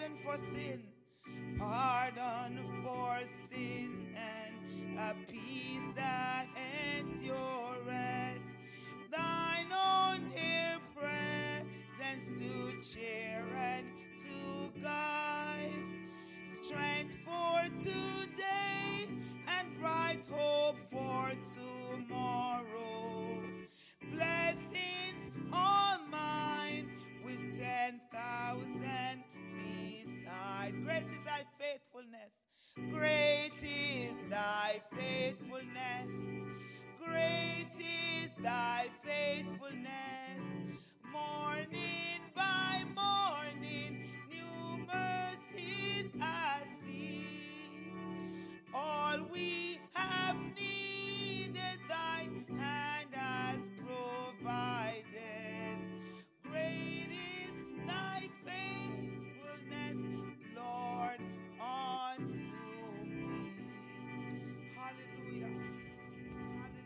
pardon for sin, pardon for sin, and a peace that endureth. Thine own dear presence to cheer and to guide, strength for today and bright hope for tomorrow. Blessings all mine with 10,000 beside. Great is thy faithfulness. Great is thy faithfulness. Great is thy faithfulness. Morning by morning, new mercies I see. All we have needed, thine hand has provided. Great is thy faithfulness, Lord, unto me. Hallelujah. Hallelujah.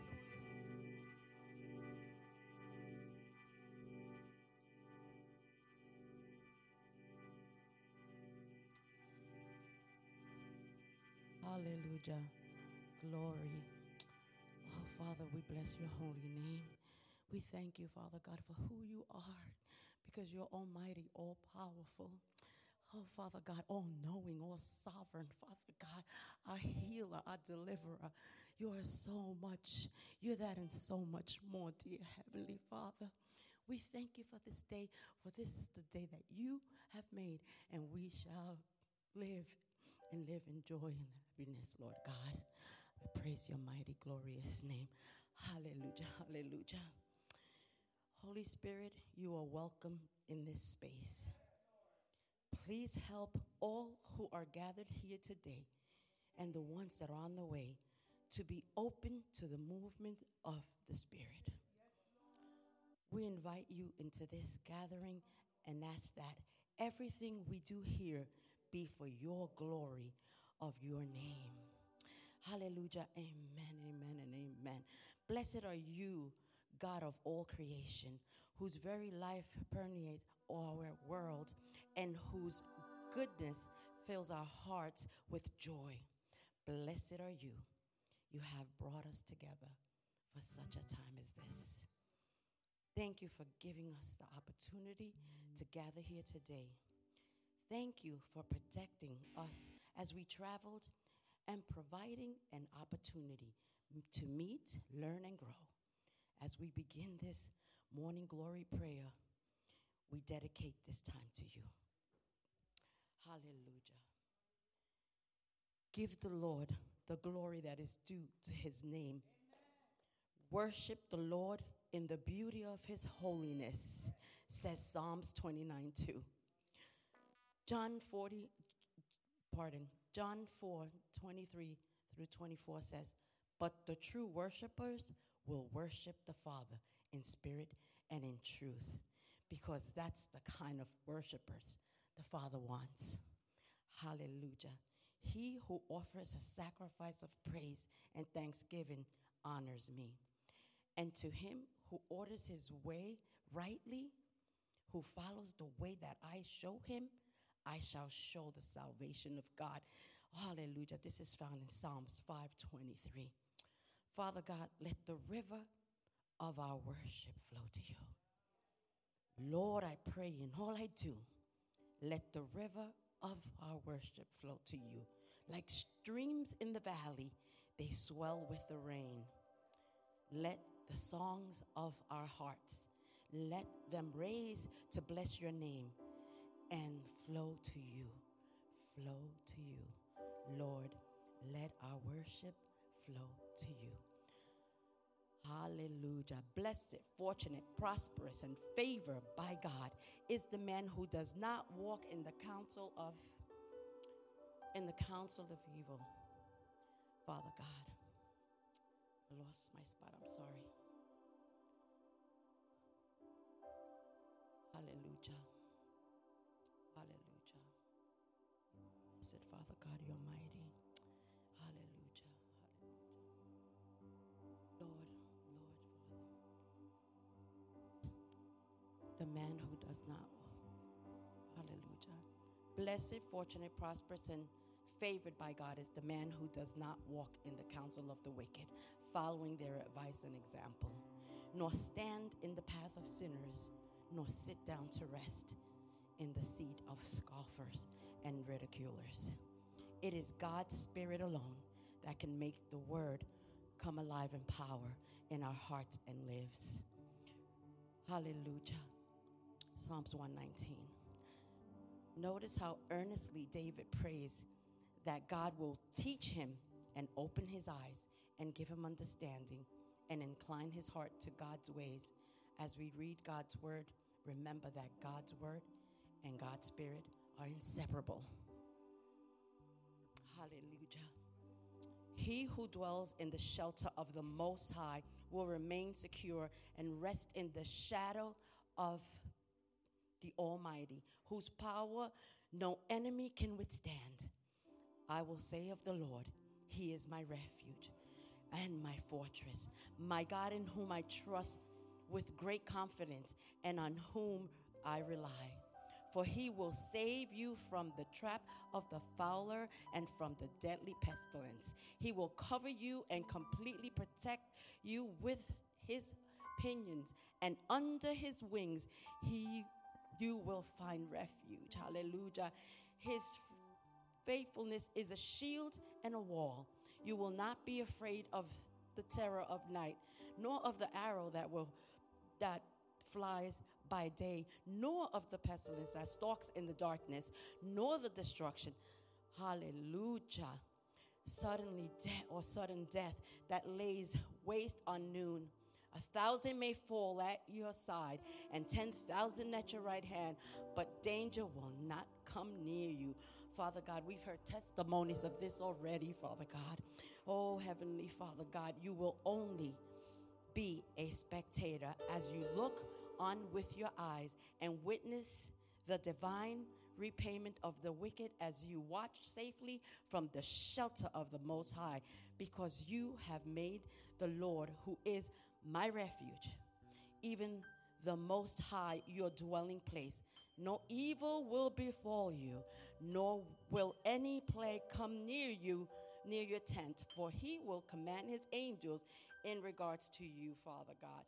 Hallelujah. Glory. Oh, Father, we bless your holy name. We thank you, Father God, for who you are, because you're almighty, all powerful. Oh, Father God, all knowing, all sovereign, Father God, our healer, our deliverer. You are so much. You're that and so much more, dear Heavenly Father. We thank you for this day, for this is the day that you have made, and we shall live and live in joy and happiness, Lord God. I praise your mighty, glorious name. Hallelujah, hallelujah. Holy Spirit, you are welcome in this space. Please help all who are gathered here today and the ones that are on the way to be open to the movement of the Spirit. We invite you into this gathering and ask that everything we do here be for your glory of your name. Hallelujah. Amen, amen, and amen. Blessed are you, God of all creation, whose very life permeates our world and whose goodness fills our hearts with joy. Blessed are you. You have brought us together for such a time as this. Thank you for giving us the opportunity to gather here today. Thank you for protecting us as we traveled and providing an opportunity to meet, learn, and grow. As we begin this morning glory prayer, we dedicate this time to you. Hallelujah. Give the Lord the glory that is due to his name. Worship the Lord in the beauty of his holiness, says Psalms 29:2. John 4:23 through 24 says, but the true worshipers will worship the Father in spirit and in truth, because that's the kind of worshipers the Father wants. Hallelujah. He who offers a sacrifice of praise and thanksgiving honors me. And to him who orders his way rightly, who follows the way that I show him, I shall show the salvation of God. Hallelujah. This is found in Psalms 5:23. Father God, let the river of our worship flow to you. Lord, I pray in all I do, let the river of our worship flow to you. Like streams in the valley, they swell with the rain. Let the songs of our hearts, let them raise to bless your name and flow to you. Flow to you. Lord, let our worship flow to you. Hallelujah. Blessed, fortunate, prosperous, and favored by God is the man who does not walk in the counsel of evil. Father God, I lost my spot. I'm sorry. Hallelujah. Hallelujah. Blessed Father God, you're mighty. Hallelujah. Hallelujah. Lord, Father. The man who does not, hallelujah, Blessed, fortunate, prosperous, and favored by God is the man who does not walk in the counsel of the wicked, following their advice and example, nor stand in the path of sinners, nor sit down to rest in the seat of scoffers and ridiculers. It is God's Spirit alone that can make the word come alive in power in our hearts and lives. Hallelujah. Psalms 119. Notice how earnestly David prays that God will teach him and open his eyes and give him understanding and incline his heart to God's ways. As we read God's word, remember that God's word and God's Spirit are inseparable. Hallelujah. He who dwells in the shelter of the Most High will remain secure and rest in the shadow of the Almighty, whose power no enemy can withstand. I will say of the Lord, He is my refuge and my fortress, my God in whom I trust with great confidence and on whom I rely. For He will save you from the trap of the fowler and from the deadly pestilence. He will cover you and completely protect you with His pinions, and under His wings you will find refuge. Hallelujah. His faithfulness is a shield and a wall. You will not be afraid of the terror of night, nor of the arrow that flies by day, nor of the pestilence that stalks in the darkness, nor the destruction. Hallelujah. Sudden death that lays waste on noon. 1,000 may fall at your side and 10,000 at your right hand, but danger will not come near you. Father God, we've heard testimonies of this already, Father God. Oh, Heavenly Father God, you will only be a spectator as you look on with your eyes and witness the divine repayment of the wicked as you watch safely from the shelter of the Most High, because you have made the Lord, who is my refuge, even the Most High, your dwelling place. No evil will befall you, nor will any plague come near your tent, for He will command His angels in regards to you, Father God.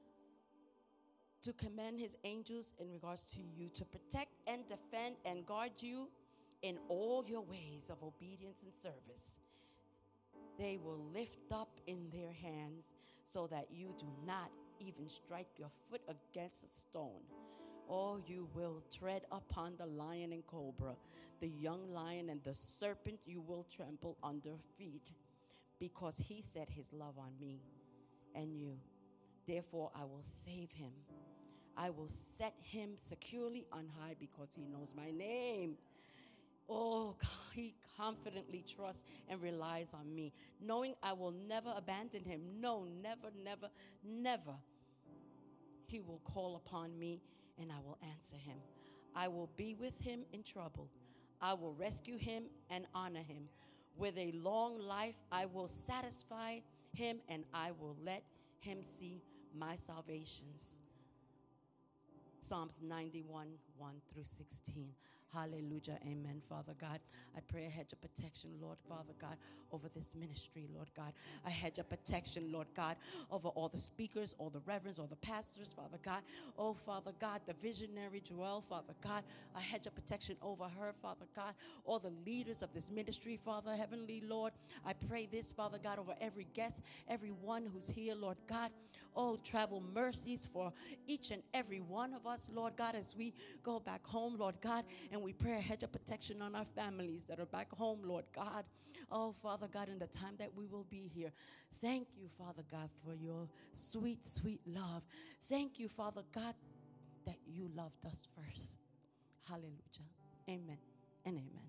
To command His angels in regards to you, to protect and defend and guard you in all your ways of obedience and service. They will lift up in their hands so that you do not even strike your foot against a stone. Oh, you will tread upon the lion and cobra, the young lion and the serpent you will trample under feet, because He set His love on me and you. Therefore, I will save him. I will set him securely on high because he knows my name. Oh, he confidently trusts and relies on me, knowing I will never abandon him. No, never, never, never. He will call upon me and I will answer him. I will be with him in trouble. I will rescue him and honor him. With a long life, I will satisfy him and I will let him see my salvations. Psalms 91, 1 through 16. Hallelujah. Amen, Father God. I pray a hedge of protection, Lord, Father God, over this ministry, Lord God. A hedge of protection, Lord God, over all the speakers, all the reverends, all the pastors, Father God. Oh, Father God, the visionary Joel, Father God. A hedge of protection over her, Father God. All the leaders of this ministry, Father, Heavenly Lord. I pray this, Father God, over every guest, everyone who's here, Lord God. Oh, travel mercies for each and every one of us, Lord God, as we go back home, Lord God, and we pray a hedge of protection on our families that are back home, Lord God. Oh, Father God, in the time that we will be here, thank you, Father God, for your sweet, sweet love. Thank you, Father God, that you loved us first. Hallelujah. Amen and amen.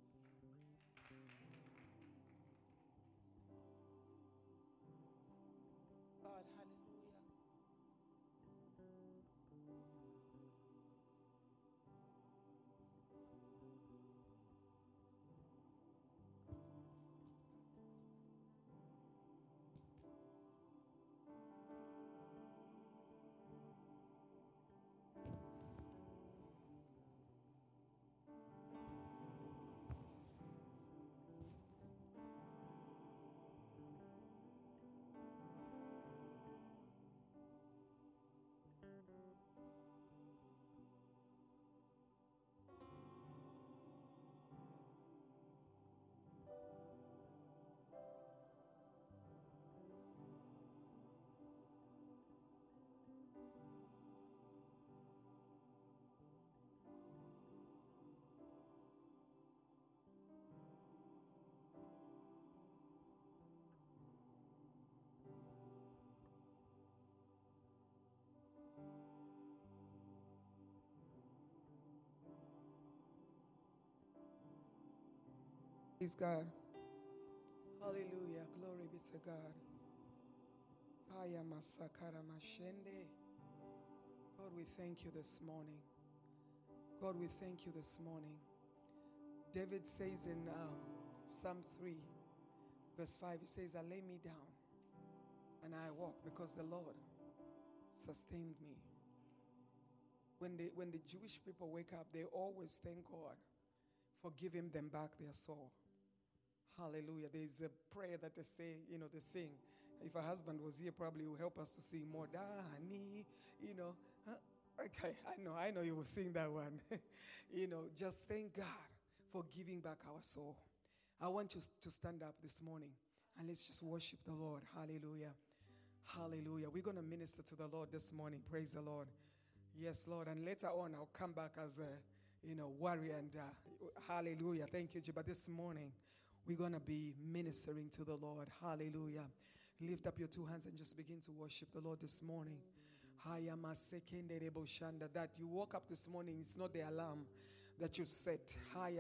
God, hallelujah. Praise God. Hallelujah. Glory be to God. Haya masakara mashende. God, we thank you this morning. God, we thank you this morning. David says in Psalm 3, verse 5, he says, I lay me down and I walk because the Lord sustained me. When the Jewish people wake up, they always thank God for giving them back their soul. Hallelujah. There is a prayer that they say, they sing. If a husband was here, probably will help us to sing more. Da, honey, Okay, I know you will sing that one. Just thank God for giving back our soul. I want you to stand up this morning and let's just worship the Lord. Hallelujah. Hallelujah. We're going to minister to the Lord this morning. Praise the Lord. Yes, Lord. And later on, I'll come back as a warrior and hallelujah. Thank you, Jim. But this morning, we're going to be ministering to the Lord. Hallelujah. Lift up your two hands and just begin to worship the Lord this morning. That you woke up this morning, it's not the alarm that you set.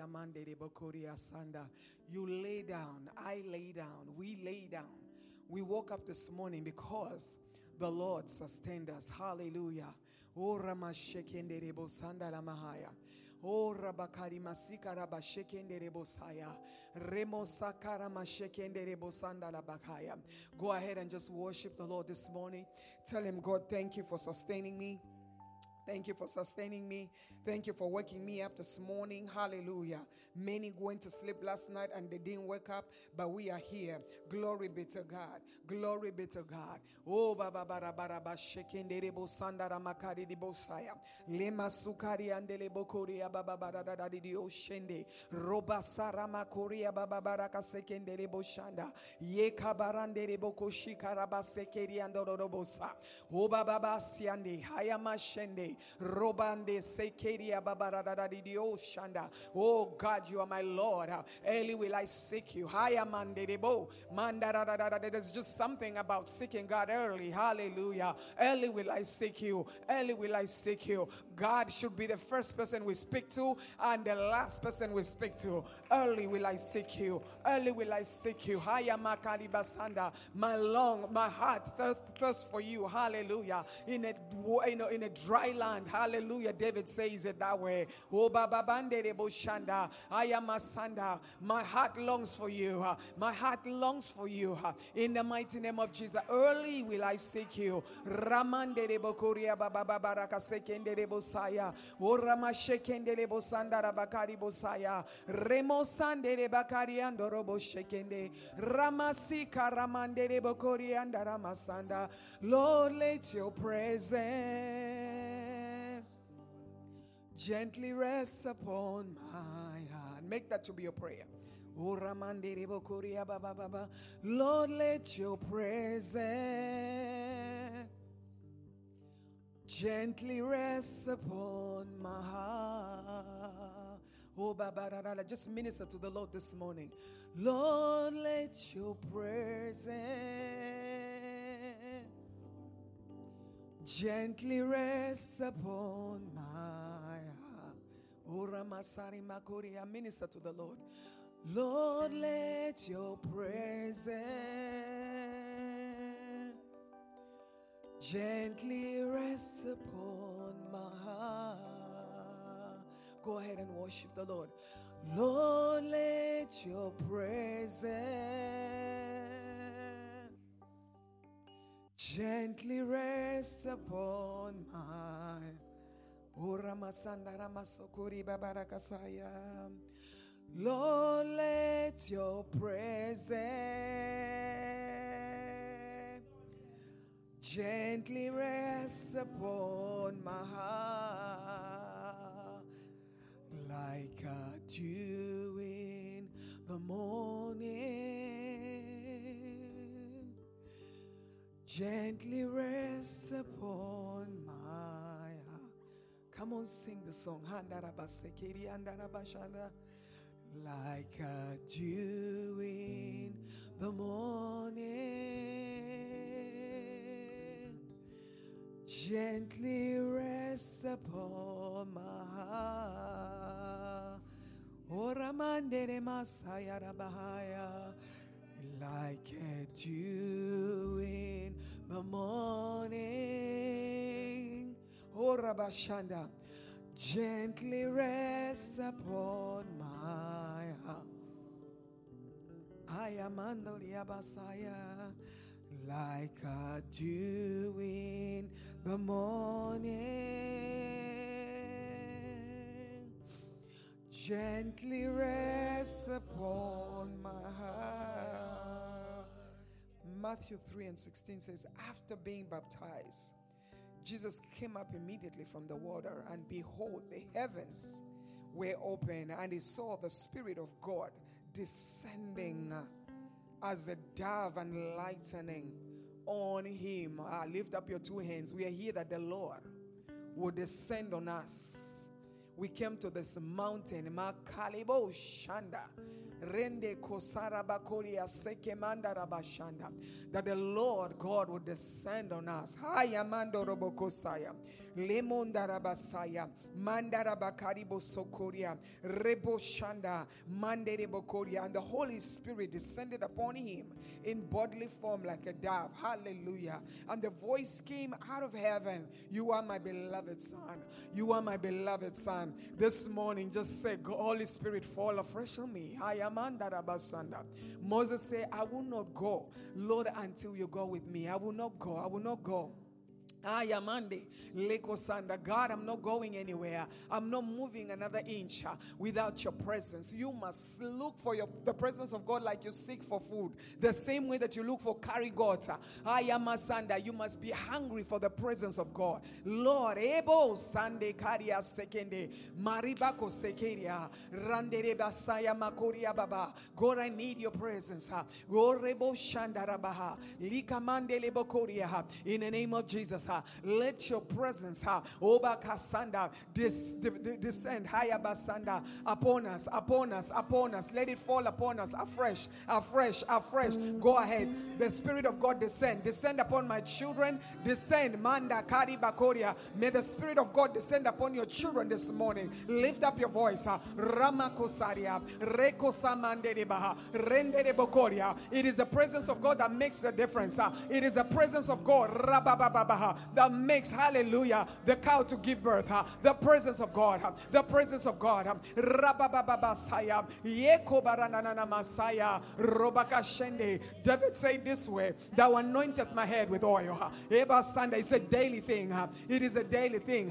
You lay down, I lay down, we lay down. We woke up this morning because the Lord sustained us. Hallelujah. Oh, Ramashekendere Bosanda Lamahaya. Oh, Rabakari Masika Rabashekendere Bosaya. Remo Sakara Mashekendere Bosanda Labakaya. Go ahead and just worship the Lord this morning. Tell him, God, thank you for sustaining me. Thank you for sustaining me. Thank you for waking me up this morning. Hallelujah. Many went to sleep last night and they didn't wake up, but we are here. Glory be to God. Glory be to God. Oh, Baba Bara Bara Bashekende Rebo Sandara Makari di Bosaya. Lema Sukari andele Bokoria Baba Bara Dadi di Oshende. Roba Sarama Korea Baba Baraka Sekende Rebo Shanda. Ye Kabarande Rebo Koshika Rabasekeri Andorobosa. Oh, Baba Siande. Hayama Shende. Robande Sekeria Babarada di Oshanda. Oh God, you are my Lord. Early will I seek you. Hayamande Debo. Mandara. There's just something about seeking God early. Hallelujah. Early will I seek you. Early will I seek you. God should be the first person we speak to and the last person we speak to. Early will I seek you. Early will I seek you. Hayamakari Basanda. My heart thirsts for you. Hallelujah. In a dry land. Hallelujah. David says it that way. Oh, Baba Bande de Boshanda. I am a Sanda. My heart longs for you. My heart longs for you. In the mighty name of Jesus. Early will I seek you. Ramande de Bokoria Baba Baraka Sekende de Bosaya. O Ramashekende de Bosanda Rabakari Bosaya. Remo Sande de Bakari Andorobo Shekende. Ramasika Ramande de Bokori and Ramasanda. Lord, let your presence gently rest upon my heart. Make that to be your prayer. Lord, let your presence gently rest upon my heart. Oh, Baba, just minister to the Lord this morning. Lord, let your presence gently rest upon my heart. Oh, Ramasari Makoria, minister to the Lord. Lord, let your presence gently rest upon my heart. Go ahead and worship the Lord. Lord, let your presence gently rest upon my. O Ramasanda Ramasokori Babarakasaya. Lord, let your presence gently rest upon my heart, like a dew in the morning. Gently rest upon my heart. Come on, sing the song. Handarabasekeri andarabashanda. Like a dew in the morning, gently rest upon my heart. Oramandere Masaya Rabahaya. Like a dew in the morning. Oh Rabashanda. Gently rest upon my heart. I am Andolia Basaya. Like a dew in the morning, gently rest upon my heart. Matthew 3:16 says, after being baptized, Jesus came up immediately from the water, and behold, the heavens were open, and he saw the Spirit of God descending as a dove and lightening on him. Lift up your two hands. We are here that the Lord will descend on us. We came to this mountain, Makalibo Shanda. Rende kosara bakoria sekemanda rabashanda, that the Lord God would descend on us. Hayamando robokosaya, lemonda rabasaya, mandara bakaribo sokoria, rebo shanda, mandere bokoria, and the Holy Spirit descended upon him in bodily form like a dove. Hallelujah. And the voice came out of heaven, you are my beloved son. You are my beloved son. This morning, just say, Holy Spirit, fall afresh on me. Moses said, I will not go, Lord, until you go with me. I will not go. I will not go. Ayamande Leko Sanda. God, I'm not going anywhere. I'm not moving another inch without your presence. You must look for the presence of God like you seek for food. The same way that you look for karigota. Ayamasanda. You must be hungry for the presence of God. Lord, Ebo Sande Karia Sekende Maribako Sekeria Randereba Saya Makoria Baba. God, I need your presence. Gorebo Shandarabaha Likamande Lebokoria. In the name of Jesus. Let your presence Oba Kasanda descend Hayabasanda upon us. Let it fall upon us afresh. Go ahead. The Spirit of God descend upon my children. Descend Manda Kari Bakoria. May the Spirit of God descend upon your children this morning. Lift up your voice. Ramakosaria Rekosamanderebaha Rendere Bokoria. It is the presence of God that makes the difference. It is the presence of God Rabababaha that makes, hallelujah, the cow to give birth. The presence of God. The presence of God. Rabababasaya. Yekobaranana Masaya. Robakashende. David said this way, thou anointeth my head with oil. Eba Sanda. It's a daily thing. It is a daily thing.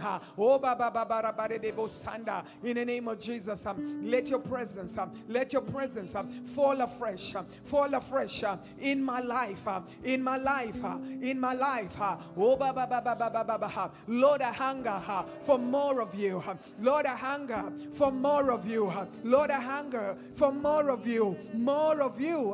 Sanda. In the name of Jesus, let your presence fall afresh in my life. Lord, I hunger for more of you. Lord, I hunger for more of you. Lord, I hunger for more of you. More of you.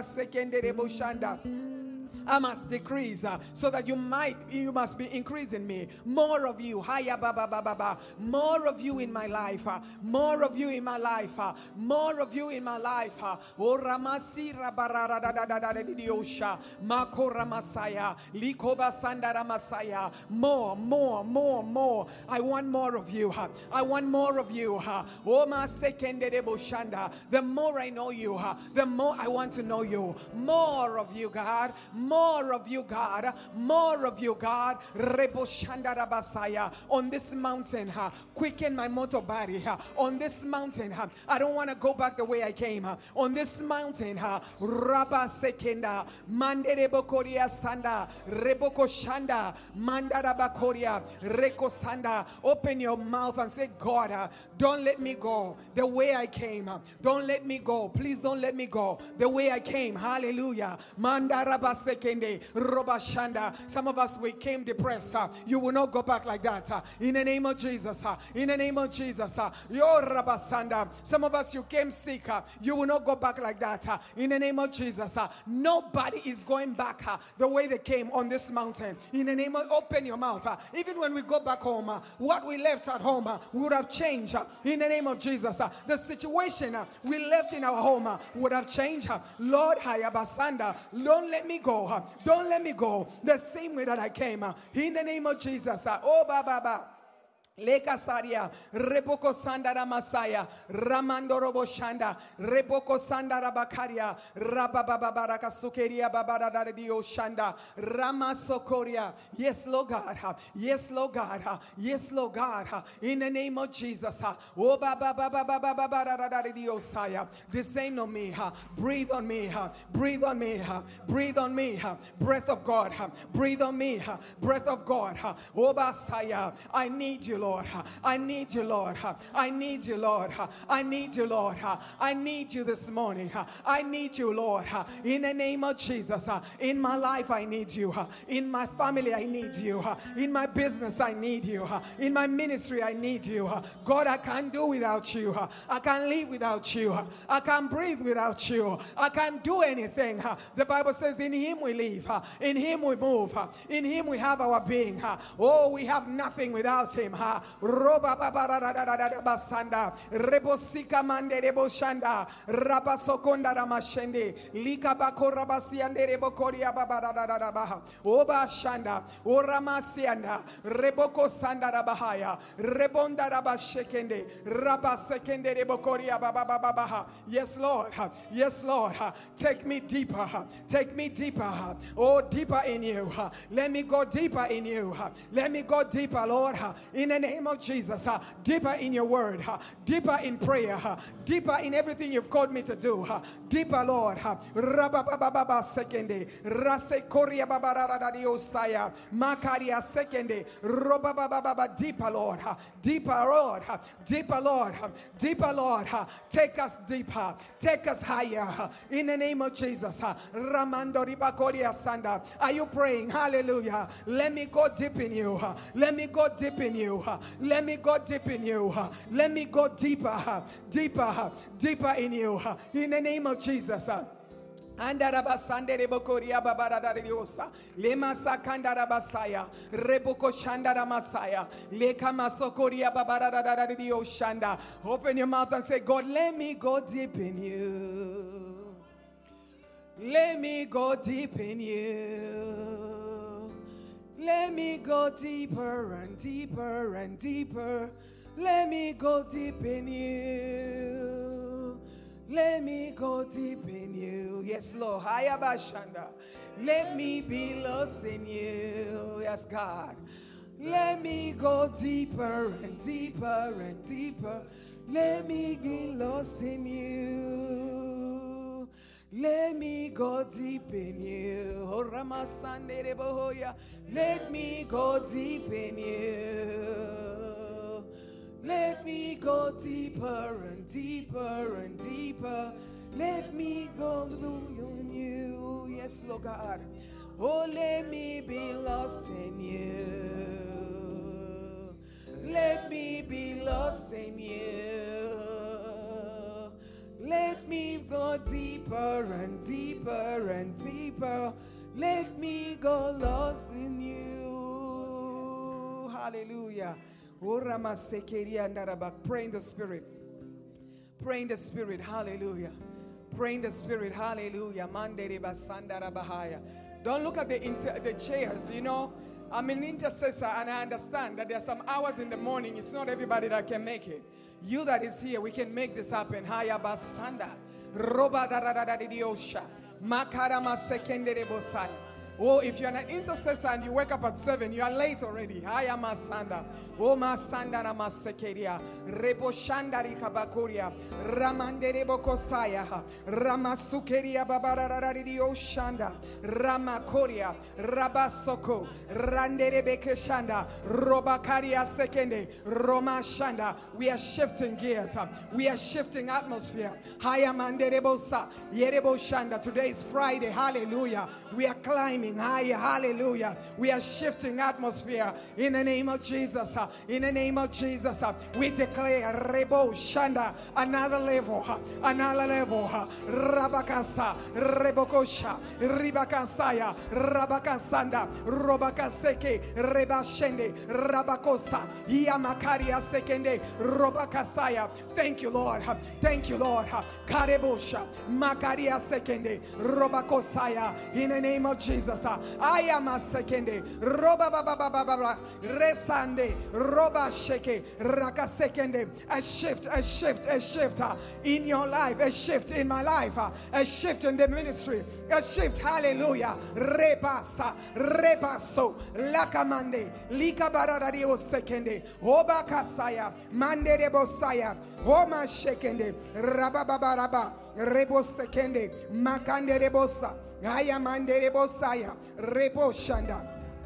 I must decrease so that you must be increasing me. More of you. More of you in my life. More of you in my life. More of you in my life. O Ramasi Rabaradiosha Makora Masaya Likoba Sandara Masaya. More. I want more of you. I want more of you. O Masekende Boshanda. The more I know you, the more I want to know you. More of you, God. More of you, God. More of you, God. On this mountain, quicken my mortal body. On this mountain, I don't want to go back the way I came. On this mountain, Rabba Sekenda, Mandere Bokoria Sanda, Reboko Shanda, Mandara Bakoria, Reko Sanda. Open your mouth and say, God, don't let me go the way I came. Don't let me go. Please don't let me go the way I came. Hallelujah. Mandara Basekenda. Some of us, we came depressed. You will not go back like that. In the name of Jesus. In the name of Jesus. Some of us, you came sick. You will not go back like that. In the name of Jesus. Nobody is going back the way they came on this mountain. In the name of, open your mouth. Even when we go back home, what we left at home would have changed. In the name of Jesus. The situation we left in our home would have changed. Lord, Hayabasanda, don't let me go. Don't let me go the same way that I came. In the name of Jesus. Oh, Baba. Lekasaria, Reboko Sandara Masaya, Ramandorobo Shanda, Reboko Sandara Bakaria, Rabababaraka Sukeria Babada Dio Shanda, Ramasokoria. Yes, Lord God. Yes, Lord God. Yes, Lord God. In the name of Jesus. Oh, Baba Dio Saya. Descend on me. Breathe on me. Breathe on me. Breathe on me. Breath of God. Breathe on me. Breath of God. Oh, Basaya. I need you, Lord. I need you, Lord. I need you, Lord. I need you, Lord. I need you this morning. I need you, Lord. In the name of Jesus. In my life, I need you. In my family, I need you. In my business, I need you. In my ministry, I need you. God, I can't do without you. I can't live without you. I can't breathe without you. I can't do anything. The Bible says, in Him we live. In Him we move. In Him we have our being. Oh, we have nothing without Him. Roba basanda rebosika mande reboshanda rabasokonda ramashende lika bakora basiande rebokoria babada oba shanda oramasianda reboko sanda rabahaya rebonda rabashekende rabasekende rebokoria bababa. Yes, Lord. Yes, Lord. Take me deeper. Take me deeper. Oh, deeper in you. Let me go deeper in you. Let me go deeper, Lord. In the name of Jesus, deeper in your word, deeper in prayer, deeper in everything you've called me to do, deeper, Lord. Rabababa sekende, rase koria babarada diosaya, makaria sekende, robababa deeper, Lord, deeper, Lord, deeper, Lord, deeper, Lord. Take us deeper, take us higher, in the name of Jesus. Ramando ribakoria sanda. Are you praying? Hallelujah. Let me go deep in you. Let me go deep in you. Let me go deep in you. Let me go deeper, deeper, deeper in you. In the name of Jesus. Andarabasande rebokoria babarada diosa lema sakandara basaya reboko shandara masaya leka masokoria babarada dioshanda. Open your mouth and say, God, let me go deep in you. Let me go deep in you. Let me go deeper and deeper and deeper. Let me go deep in you. Let me go deep in you. Yes, Lord. Hayabashanda. Let me be lost in you. Yes, God. Let me go deeper and deeper and deeper. Let me be lost in you. Let me go deep in you. Let me go deep in you. Let me go deeper and deeper and deeper. Let me go in you. Yes, Lord God. Oh, let me be lost in you. Let me be lost in you. Let me go deeper and deeper and deeper. Let me go lost in you. Hallelujah. Pray in the Spirit. Pray in the Spirit. Hallelujah. Pray in the Spirit. Hallelujah. Don't look at the chairs. You know, I'm an intercessor and I understand that there are some hours in the morning. It's not everybody that can make it. You that is here, we can make this happen. Haya basanda. Roba da da da da di osha. Makarama sekendere bosai. Oh, if you're an intercessor and you wake up at 7, you are late already. I am a sanda. Oh, ma sanda na masekeria. Rebo shandari kabakuria. Ramandere bokosaya. Ramasukeria babararari oshanda. Ramakoria. Rabasoko. Randere bekeshanda. Robakaria sekende. Roma shanda. We are shifting gears. We are shifting atmosphere. Hayamandere bosa. Yerebo shanda. Today is Friday. Hallelujah. We are climbing higher. Hallelujah. We are shifting atmosphere in the name of Jesus. In the name of Jesus, we declare Rebo Shanda, another level, Rabakasa, Rebokosha, Ribakasaya, Rabakasanda, Robakaseke, Rebashende, Rabakosa, Yamakaria Sekende, Robakasaya. Thank you, Lord. Thank you, Lord. Karebosha, Makaria Sekende, Robakosaya. In the name of Jesus. Jesus. I am a sekende. Roba baba baba baba. Resande. Roba sheke. Raka sekende. A shift in your life. A shift in my life. A shift in the ministry. A shift. Hallelujah. Rebasa. Rebaso. Lakamande. Lika bararadio sekende. Oba kasaya. Mande rebosaya. Oma shekende. Rabababaraba. Rebo sekende. Makande rebosa. Aya mande rebosaya. Rebo shanda.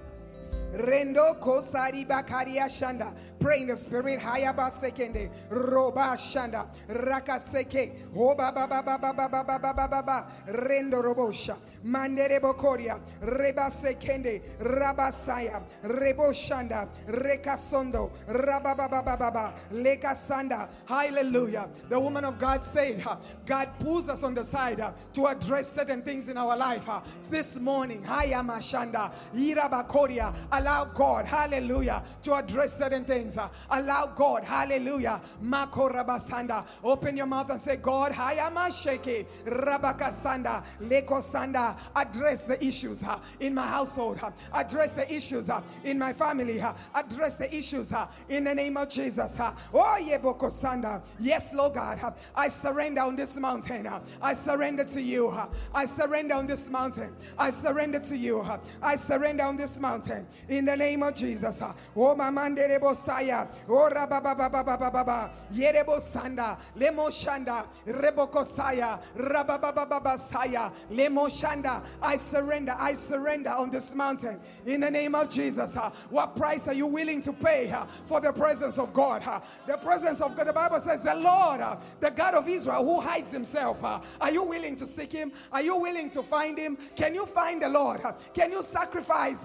Rendo kosari bakaria shanda. Pray in the spirit. Hayaba sekende. Roba shanda. Rakaseke. Oba baba baba baba baba baba. Rendo robosha. Mandere bokoria. Reba sekende. Rabasaya. Rebo shanda. Rekasondo. Rabababababa. Lekasanda. Hallelujah. The woman of God said, God pulls us on the side to address certain things in our life. This morning, Hayama shanda. Irabakoria. Allow God, hallelujah, to address certain things. Allow God, hallelujah. Makorabasanda. Open your mouth and say, God, hayama sheke. Rabakasanda. Lekosanda. Address the issues in my household. Address the issues in my family. Address the issues in the name of Jesus. Oh, yebokosanda. Yes, Lord God. I surrender on this mountain. I surrender to you. I surrender on this mountain. I surrender to you. I surrender on this mountain. In the name of Jesus. Oh, mamande rebosaya. Oh, rababababababa. Yerebosanda. Lemoshanda. Rebokosaya. Rababababasaya. Lemoshanda. I surrender on this mountain. In the name of Jesus. What price are you willing to pay for the presence of God? The presence of God. The Bible says the Lord, the God of Israel who hides himself. Are you willing to seek him? Are you willing to find him? Can you find the Lord? Can you sacrifice?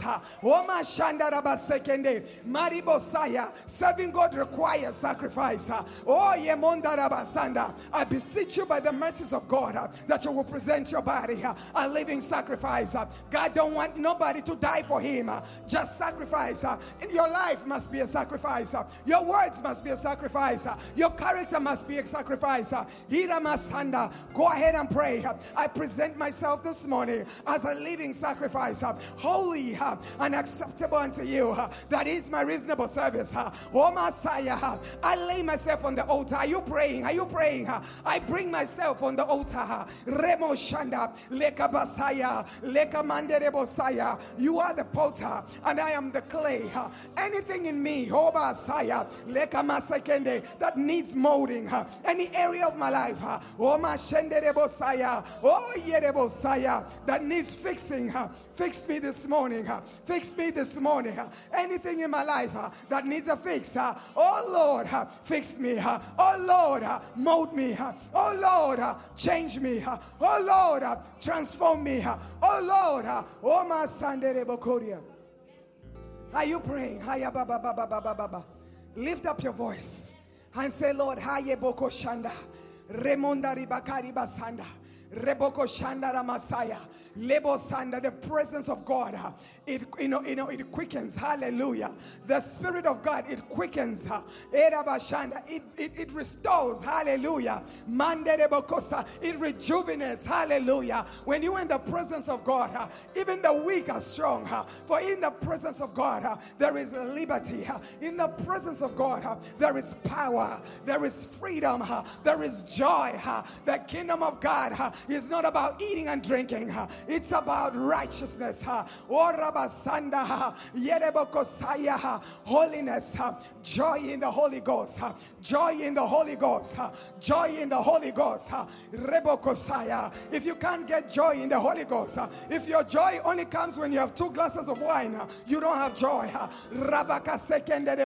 Serving God requires sacrifice. Oh, I beseech you by the mercies of God that you will present your body a living sacrifice. God don't want nobody to die for him. Just sacrifice. Your life must be a sacrifice. Your words must be a sacrifice. Your character must be a sacrifice. Go ahead and pray. I present myself this morning as a living sacrifice, holy and acceptable unto you. That is my reasonable service. Oh, Messiah, I lay myself on the altar. Are you praying? Are you praying? I bring myself on the altar. Remo Shanda, Leka Basaya, Leka Manderebosaya. You are the potter, and I am the clay. Anything in me, oh Basaya, Leka Masakende, that needs molding, any area of my life, oh Mashenderebosaya, oh Yerebosaya, that needs fixing. Fix me this morning. Fix me this morning. Anything in my life that needs a fix. Oh Lord, fix me. Oh Lord, mold me. Oh Lord, change me. Oh Lord, transform me. Oh Lord, oh my Sandere Bokoria. Are you praying? Lift up your voice and say, Lord, Haye Boko Shanda, Remonda Ribakari Basanda, Reboko Shanda Ramasaya. Lebo Sanda, the presence of God, it quickens. Hallelujah. The Spirit of God, it quickens. It restores. Hallelujah. It rejuvenates. Hallelujah. When you're in the presence of God, even the weak are strong. For in the presence of God, there is liberty. In the presence of God, there is power. There is freedom. There is joy. The kingdom of God is not about eating and drinking. It's about righteousness. Holiness. Joy in the Holy Ghost. Joy in the Holy Ghost. Joy in the Holy Ghost. If you can't get joy in the Holy Ghost, if your joy only comes when you have 2 glasses of wine, you don't have joy.